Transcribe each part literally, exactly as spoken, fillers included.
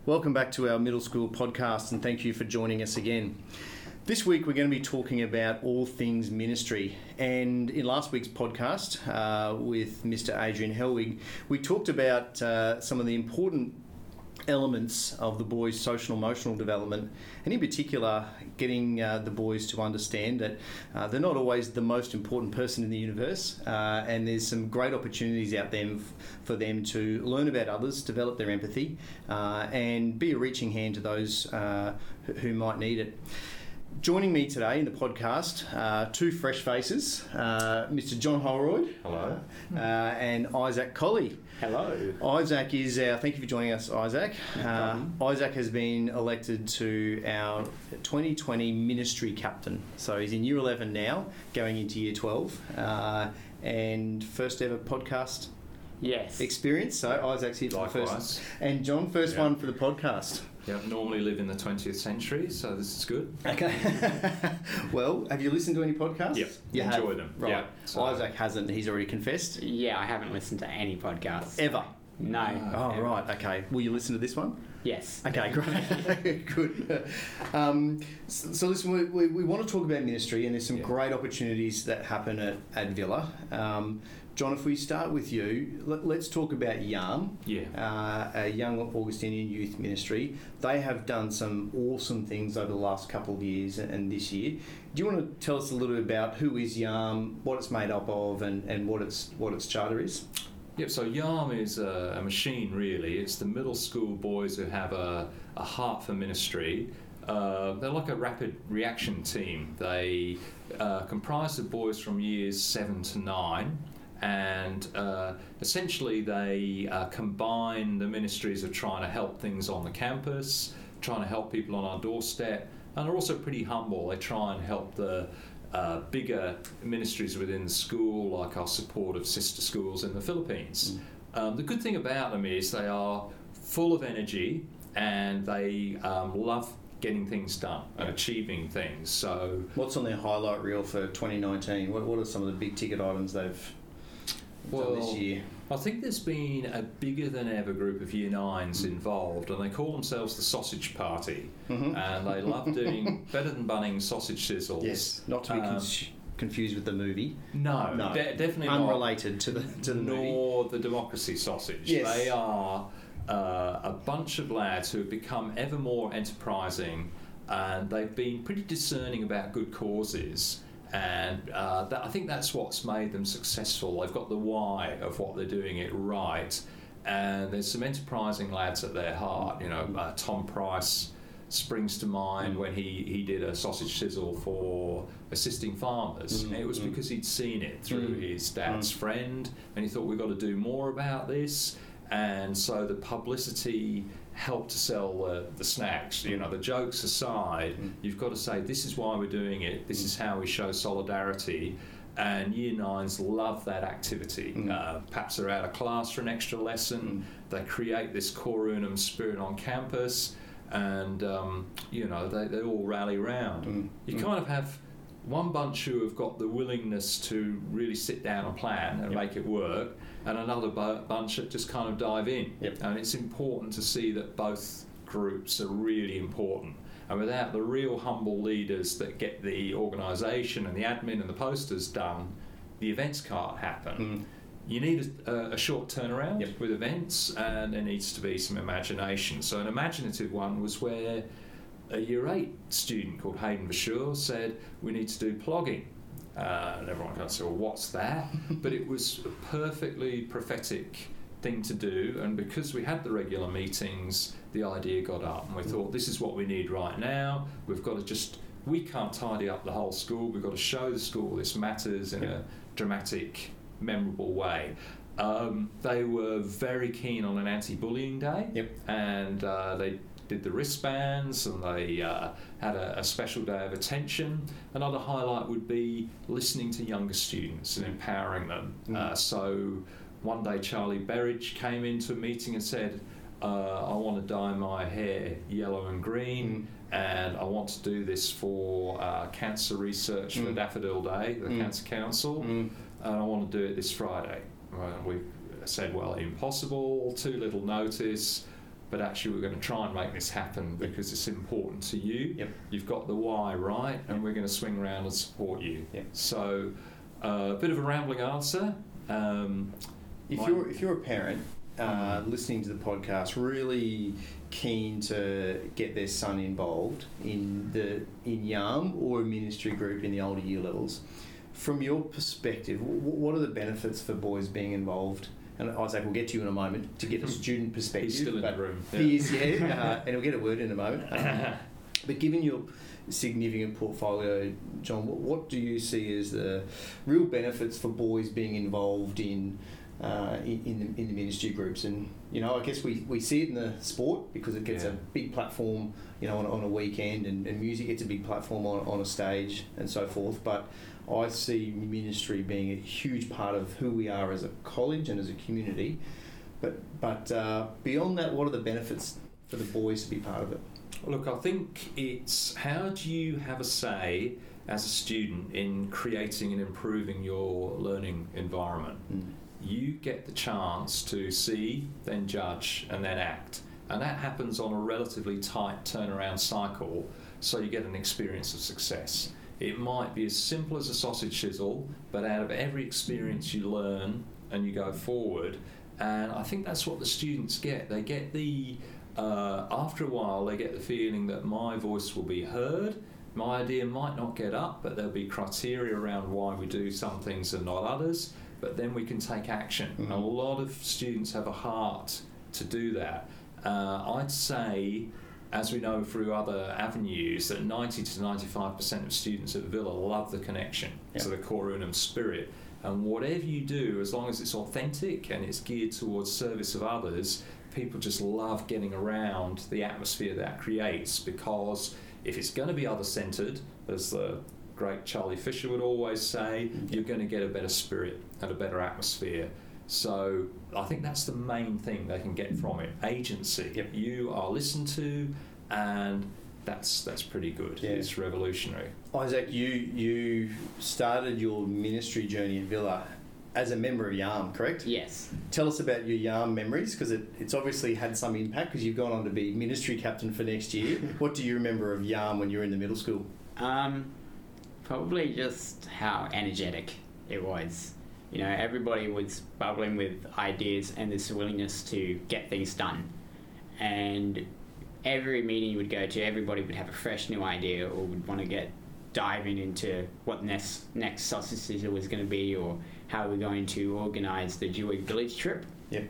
Welcome back to our middle school podcast, and thank you for joining us again. This week we're going to be talking about all things ministry, and in last week's podcast uh, with Mister Adrian Helwig, we talked about uh, some of the important elements of the boys' social and emotional development, and in particular getting uh, the boys to understand that uh, they're not always the most important person in the universe, uh, and there's some great opportunities out there f- for them to learn about others, develop their empathy, uh, and be a reaching hand to those uh, who might need it. Joining me today in the podcast, uh, two fresh faces, uh, Mister John Holroyd. Hello. Uh, and Isaac Colley. Hello. Isaac is our, thank you for joining us, Isaac. Uh, Isaac has been elected to our twenty twenty ministry captain. So he's in year eleven now, going into year twelve, uh, and first ever podcast Yes. experience. So Isaac's here for the Likewise. first. And John, first Yeah. one for the podcast. Yeah, normally live in the twentieth century, so this is good. Okay. Well, have you listened to any podcasts? Yep. You Enjoy have? them. Right. Yeah. So- Isaac hasn't. He's already confessed. Yeah, I haven't listened to any podcasts. Ever. No. Oh, ever. right. Okay. Will you listen to this one? Yes. Okay, great. Good. Um, so, so listen, we, we, we want to talk about ministry, and there's some Yeah. great opportunities that happen at, at Villa. Um, John, if we start with you, let, let's talk about YARM, Yeah. uh, a Young Augustinian Youth Ministry. They have done some awesome things over the last couple of years and, and this year. Do you want to tell us a little bit about who is YARM, what it's made up of, and, and what its what its charter is? Yep, so YARM is a, a machine, really. It's the middle school boys who have a, a heart for ministry. Uh, they're like a rapid reaction team. They uh, comprise of boys from years seven to nine, and uh, essentially they uh, combine the ministries of trying to help things on the campus, trying to help people on our doorstep, and they're also pretty humble. They try and help the Uh, bigger ministries within the school, like our support of sister schools in the Philippines. Mm. Um, the good thing about them is they are full of energy, and they um, love getting things done and achieving things. So, What's on their highlight reel for twenty nineteen? What, what are some of the big ticket items they've well, done this year? I think there's been a bigger than ever group of year nines involved, and they call themselves the Sausage Party, Mm-hmm. and they love doing better than Bunning sausage sizzles. Yes, not to be Um, con- confused with the movie. No, No, de- definitely not. Unrelated to the to the movie. Nor the Democracy Sausage. Yes. They are uh, a bunch of lads who have become ever more enterprising, and they've been pretty discerning about good causes. And uh, that, I think that's what's made them successful. They've got the why of what they're doing it right, and there's some enterprising lads at their heart. You know, uh, Tom Price springs to mind when he, he did a sausage sizzle for assisting farmers. Mm, And it was mm. because he'd seen it through Mm, his dad's mm. friend, and he thought, we've got to do more about this. And so the publicity helped to sell the, the snacks. You know, the jokes aside, Mm. you've got to say, this is why we're doing it, this is how we show solidarity. And year nines love that activity. Mm. Uh, perhaps they're out of class for an extra lesson, Mm. they create this core unum spirit on campus, and um, you know, they, they all rally round. Mm. You Mm. kind of have one bunch who have got the willingness to really sit down and plan and Yep. make it work, and another bu- bunch that just kind of dive in. Yep. And it's important to see that both groups are really important. And without the real humble leaders that get the organisation and the admin and the posters done, the events can't happen. Mm. You need a, a short turnaround Yep. with events, and there needs to be some imagination. So an imaginative one was where a year eight student called Hayden Bashur said, we need to do plogging. Uh, and everyone goes, well, what's that? But it was a perfectly prophetic thing to do, and because we had the regular meetings, the idea got up, and we thought, this is what we need right now. We've got to just, we can't tidy up the whole school, we've got to show the school this matters in a dramatic, memorable way. Um, they were very keen on an anti-bullying day, Yep. and uh, they did the wristbands, and they uh, had a, a special day of attention. Another highlight would be listening to younger students and empowering them. Mm. Uh, so one day Charlie Berridge came into a meeting and said, uh, I want to dye my hair yellow and green, Mm. and I want to do this for uh, cancer research for Mm. Daffodil Day, the Mm. Cancer Council, Mm. and I want to do it this Friday. Well, we said, well, impossible, too little notice. but actually we're going to try and make this happen because it's important to you. Yep. You've got the why right, and we're going to swing around and support you. Yep. So, a uh, bit of a rambling answer. Um, if my, you're if you're a parent uh, listening to the podcast, really keen to get their son involved in the in YARM or a ministry group in the older year levels, from your perspective, w- what are the benefits for boys being involved? And Isaac, we'll get to you in a moment to get a student perspective. He's still in the room. Yeah. He is, yeah, uh, and we'll get a word in a moment. Um, but given your significant portfolio, John, what, what do you see as the real benefits for boys being involved in uh, in, in, the, in the ministry groups? And, you know, I guess we, we see it in the sport because it gets Yeah. a big platform, you know, on, on a weekend, and, and music gets a big platform on, on a stage and so forth. But I see ministry being a huge part of who we are as a college and as a community. But but uh, beyond that, what are the benefits for the boys to be part of it? Look, I think it's how do you have a say as a student in creating and improving your learning environment? Mm. You get the chance to see, then judge, and then act. And that happens on a relatively tight turnaround cycle, so you get an experience of success. It might be as simple as a sausage sizzle, but out of every experience you learn and you go forward. And I think that's what the students get. They get the, uh, after a while, they get the feeling that my voice will be heard. My idea might not get up, but there'll be criteria around why we do some things and not others. But then we can take action. Mm-hmm. A lot of students have a heart to do that. Uh, I'd say, as we know through other avenues, that ninety to ninety-five percent of students at Villa love the connection yep. to the Cor Unum spirit. And whatever you do, as long as it's authentic and it's geared towards service of others, people just love getting around the atmosphere that creates, because if it's going to be other-centred, as the great Charlie Fisher would always say, you're going to get a better spirit and a better atmosphere. So I think that's the main thing they can get from it. Agency. Yep. You are listened to, and that's that's pretty good. Yeah. It's revolutionary. Isaac, you you started your ministry journey in Villa as a member of YARM, correct? Yes. Tell us about your YARM memories, because it, it's obviously had some impact, because you've gone on to be ministry captain for next year. What do you remember of YARM when you were in the middle school? Um, probably just how energetic it was. You know, everybody was bubbling with ideas and this willingness to get things done. And every meeting you would go to, everybody would have a fresh new idea, or would want to get diving into what the next, next sausage sizzle was going to be, or how we're going to organise the Jewig village trip. Yep.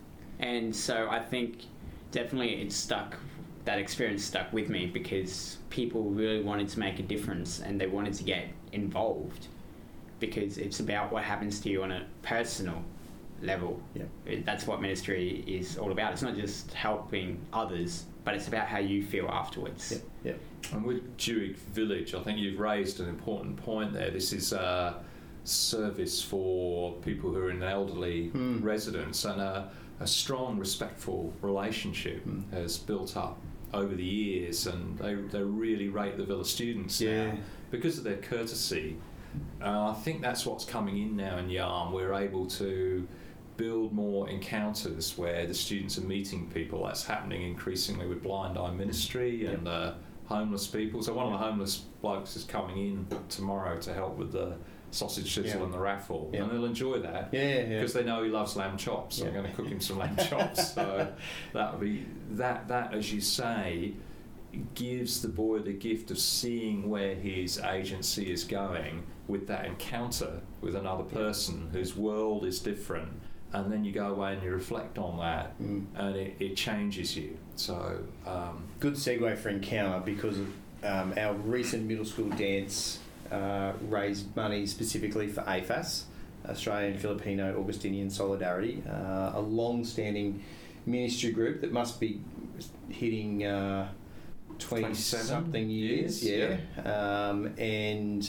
And so I think definitely it stuck, that experience stuck with me, because people really wanted to make a difference and they wanted to get involved, because it's about what happens to you on a personal level. Yeah. It, that's what ministry is all about. It's not just helping others, but it's about how you feel afterwards. Yep. Yep. And with Jewig Village, I think you've raised an important point there. This is a service for people who are in elderly Mm. residence, and a, a strong, respectful relationship Mm. has built up over the years, and they, they really rate the Villa students Yeah. now because of their courtesy. Uh, I think that's what's coming in now in YARM. We're able to build more encounters where the students are meeting people. That's happening increasingly with Blind Eye Ministry and uh, homeless people. So one of the homeless blokes is coming in tomorrow to help with the sausage sizzle Yeah. and the raffle, Yeah. and they'll enjoy that. Yeah, yeah, yeah. Because they know he loves lamb chops, so Yeah. I'm going to cook him some lamb chops. So that would be that. That, as you say, gives the boy the gift of seeing where his agency is going with that encounter with another person whose world is different, and then you go away and you reflect on that, Mm. and it, it changes you. So um, Good segue for Encounter, because of um, our recent middle school dance uh, raised money specifically for A F A S, Australian Filipino Augustinian Solidarity, uh, a long-standing ministry group that must be hitting uh, twenty-something years, years, yeah, Um, and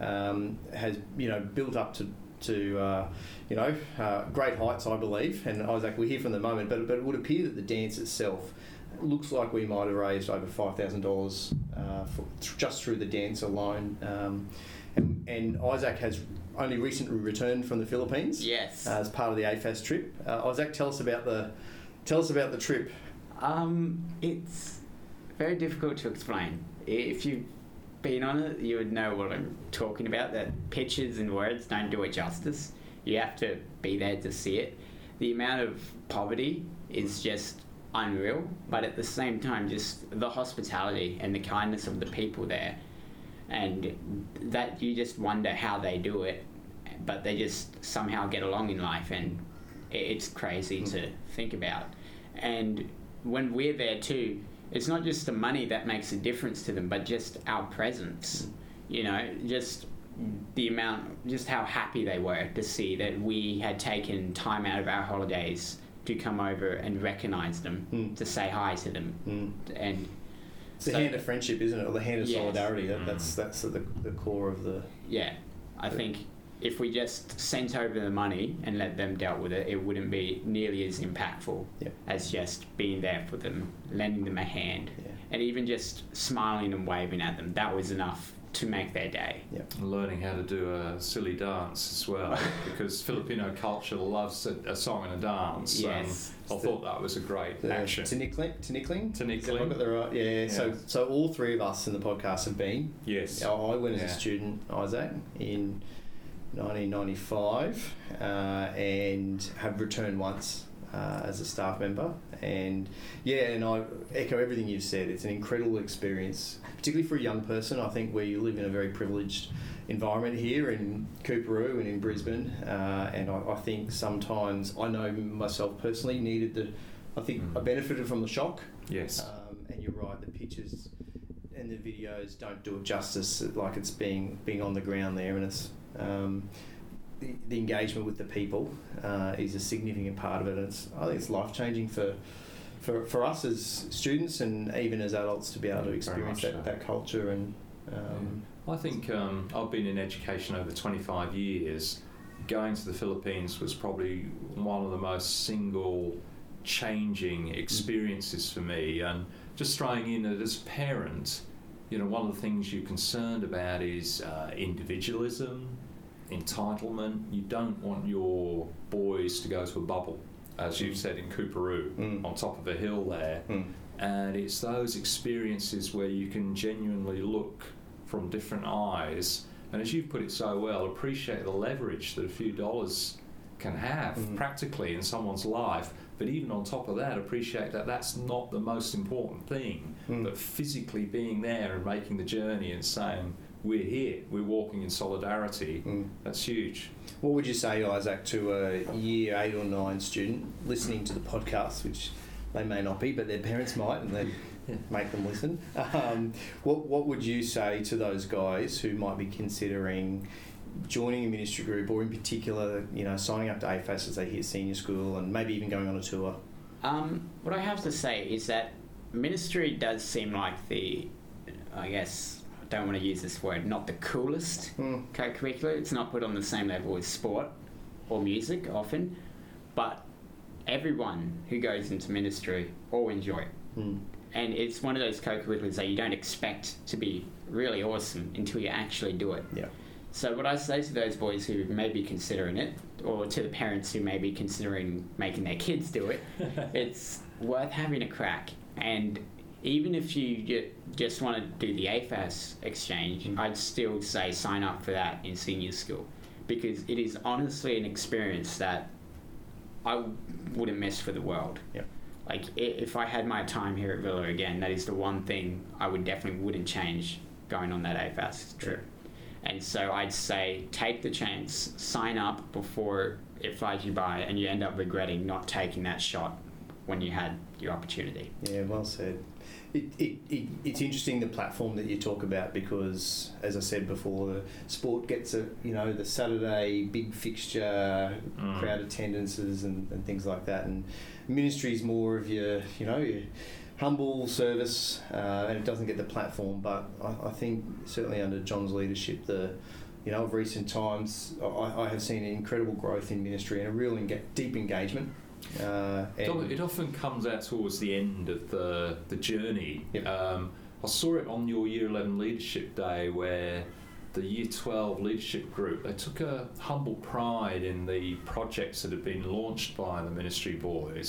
um, has, you know, built up to to uh, you know uh, great heights, I believe. And Isaac, we'll hear from the moment, but but it would appear that the dance itself looks like we might have raised over five thousand uh, dollars for just through the dance alone. Um, and, and Isaac has only recently returned from the Philippines. Yes. Uh, as part of the A F A S trip. Uh, Isaac, tell us about the tell us about the trip. Um, it's very difficult to explain. If you've been on it, you would know what I'm talking about, that pictures and words don't do it justice. You have to be there to see it. The amount of poverty is just unreal, but at the same time, just the hospitality and the kindness of the people there, and that you just wonder how they do it, but they just somehow get along in life, and it's crazy mm. to think about. And when we're there too, it's not just the money that makes a difference to them, but just our presence. Mm. You know, just the amount, just how happy they were to see that we had taken time out of our holidays to come over and recognise them, mm. to say hi to them. Mm. And it's the so, hand of friendship, isn't it? Or the hand of yes. solidarity. That, mm. That's that's the, the core of the... Yeah. I the, think if we just sent over the money and let them deal with it, it wouldn't be nearly as impactful yeah. as just being there for them, lending them a hand, yeah. and even just smiling and waving at them. That was enough to make their day. Yeah. Learning how to do a silly dance as well, because Filipino culture loves a, a song and a dance. Yes. Um, I thought that was a great the action. Tinikling? Tinikling? Tinikling. Have I got that right? Yeah, yeah. So, so all three of us in the podcast have been. Yes. I went as yeah. a student, Isaac, in nineteen ninety-five, uh, and have returned once uh, as a staff member. And yeah, and I echo everything you've said. It's an incredible experience, particularly for a young person. I think where you live in a very privileged environment here in Coorparoo and in Brisbane, uh, and I, I think sometimes I know myself personally needed the. I think mm. I benefited from the shock. Yes. Um, and you're right. The pictures and the videos don't do it justice. Like it's being being on the ground there, and it's. Um, the, the engagement with the people uh, is a significant part of it, and it's, I think it's life changing for, for for us as students and even as adults to be able to experience that, so. that culture. And um, yeah. I think um, I've been in education over twenty-five years. Going to the Philippines was probably one of the most single changing experiences for me, and just throwing in that as a parent, you know, one of the things you're concerned about is uh, individualism, entitlement. You don't want your boys to go to a bubble, as you've said in Coorparoo, mm. on top of a hill there. Mm. And it's those experiences where you can genuinely look from different eyes, and as you've put it so well, appreciate the leverage that a few dollars can have mm. practically in someone's life. But even on top of that, appreciate that that's not the most important thing, mm. but physically being there and making the journey and saying, we're here, we're walking in solidarity, mm. that's huge. What would you say, Isaac, to a year eight or nine student listening to the podcast, which they may not be, but their parents might, and they yeah. make them listen? Um, what, what would you say to those guys who might be considering joining a ministry group, or in particular, you know, signing up to A F A S as they hit senior school and maybe even going on a tour? Um, what I have to say is that ministry does seem like the, I guess, I don't want to use this word, not the coolest mm. co-curricular. It's not put on the same level as sport or music often, but everyone who goes into ministry all enjoy it. Mm. And it's one of those co-curriculars that you don't expect to be really awesome until you actually do it. Yeah. So what I say to those boys who may be considering it, or to the parents who may be considering making their kids do it, it's worth having a crack. And even if you just want to do the A F A S exchange, mm. I'd still say sign up for that in senior school, because it is honestly an experience that I wouldn't miss for the world. Yeah. Like, if I had my time here at Villa again, that is the one thing I would definitely wouldn't change going on that A F A S trip. Yeah. And so I'd say take the chance, sign up before it flies you by, and you end up regretting not taking that shot when you had your opportunity. Yeah, well said. It, it, it, it's interesting, the platform that you talk about, because, as I said before, the sport gets a, you know, the Saturday big fixture, mm. crowd attendances and, and things like that, and ministry is more of your, you know, your humble service, uh, and it doesn't get the platform. But I, I think certainly under John's leadership, the, you know, of recent times, I, I have seen an incredible growth in ministry and a real enga- deep engagement. Uh, and it often comes out towards the end of the the journey. Yep. Um, I saw it on your Year eleven Leadership Day, where the Year twelve leadership group, they took a humble pride in the projects that had been launched by the ministry boys,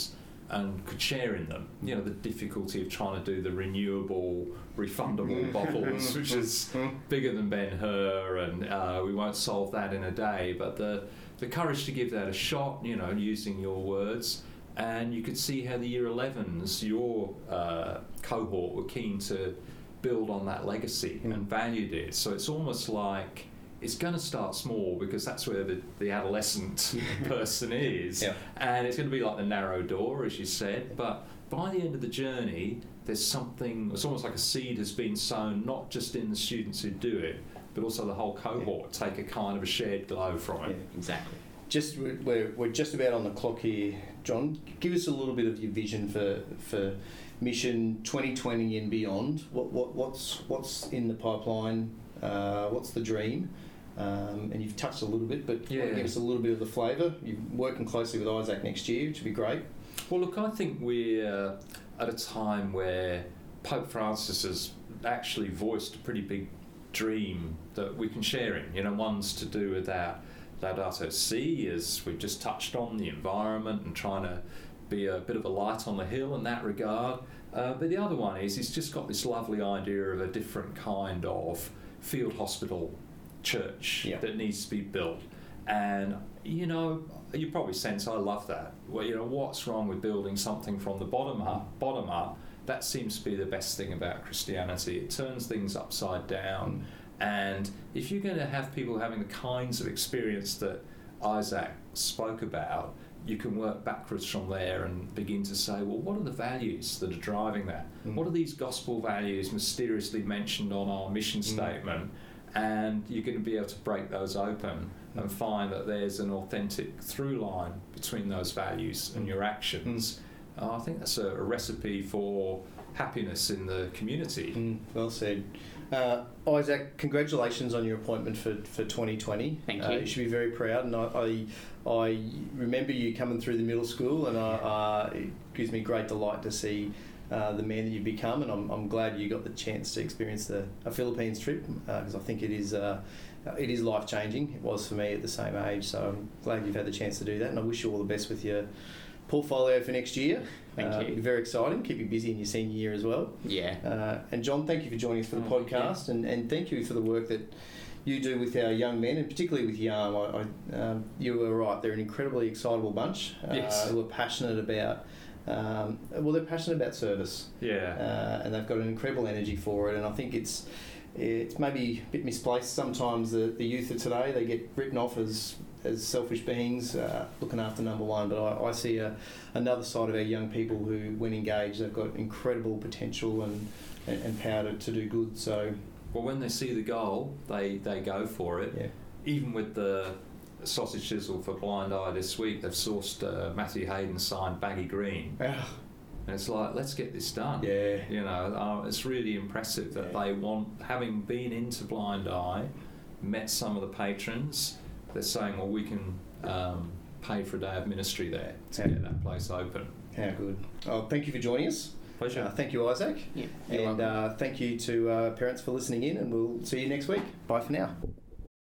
and could share in them. You know, the difficulty of trying to do the renewable, refundable bottles, which is bigger than Ben-Hur, and uh, we won't solve that in a day. But the the courage to give that a shot, you know, using your words, and you could see how the year elevens, your uh, cohort, were keen to build on that legacy mm. and valued it. So it's almost like it's going to start small because that's where the, the adolescent person is, yeah. and it's going to be like the narrow door, as you said. But by the end of the journey, there's something. It's almost like a seed has been sown, not just in the students who do it, but also the whole cohort yeah. take a kind of a shared glow from it. Yeah, exactly. Just we're we're just about on the clock here, John. Give us a little bit of your vision for for Mission twenty twenty and beyond. What what what's what's in the pipeline? Uh, what's the dream? Um, and you've touched a little bit, but yeah. give us a little bit of the flavour. You're working closely with Isaac next year, which would be great. Well, look, I think we're at a time where Pope Francis has actually voiced a pretty big dream that we can share in. You know, one's to do with that Laudato Si, as we've just touched on, the environment and trying to be a bit of a light on the hill in that regard. Uh, but the other one is he's just got this lovely idea of a different kind of field hospital church yeah. that needs to be built. And you know, you probably sense I love that. Well, you know, what's wrong with building something from the bottom up? Bottom up. That seems to be the best thing about Christianity. It turns things upside down. Mm. And if you're going to have people having the kinds of experience that Isaac spoke about, you can work backwards from there and begin to say, well, what are the values that are driving that? Mm. What are these gospel values mysteriously mentioned on our mission mm. statement? And you're going to be able to break those open mm. and find that there's an authentic through line between those values and your actions. Mm. Uh, I think that's a, a recipe for happiness in the community. Mm, well said. Uh, Isaac, congratulations on your appointment for, for twenty twenty. Thank uh, you. You should be very proud, and I, I, I remember you coming through the middle school, and I, uh, it gives me great delight to see uh, the man that you've become, and I'm, I'm glad you got the chance to experience the a Philippines trip, because uh, I think it is uh, it is life changing. It was for me at the same age, so I'm glad you've had the chance to do that, and I wish you all the best with your portfolio for next year. Thank uh, you. It'll be very exciting. Keep you busy in your senior year as well. Yeah. Uh, and John, thank you for joining us for the oh, podcast, and, and thank you for the work that you do with our young men, and particularly with Yarm. I, I, um, you were right; they're an incredibly excitable bunch uh, yes. who are passionate about. Um, well, they're passionate about service. Yeah. Uh, and they've got an incredible energy for it, and I think it's it's maybe a bit misplaced sometimes. The, the youth of today, they get written off as as selfish beings uh, looking after number one, but I, I see a, another side of our young people who, when engaged, they've got incredible potential and, and, and power to, to do good. So, well, when they see the goal, they, they go for it. Yeah. Even with the sausage chisel for Blind Eye this week, they've sourced uh, Matthew Hayden signed Baggy Green. Ah. And it's like, let's get this done. Yeah. You know, uh, it's really impressive that yeah. they want, having been into Blind Eye, met some of the patrons, they're saying, well, we can um, pay for a day of ministry there to yeah. get that place open. How good. Oh, thank you for joining us. Pleasure. Uh, thank you, Isaac. Yeah. And uh, thank you to uh, parents for listening in, and we'll see you next week. Bye for now.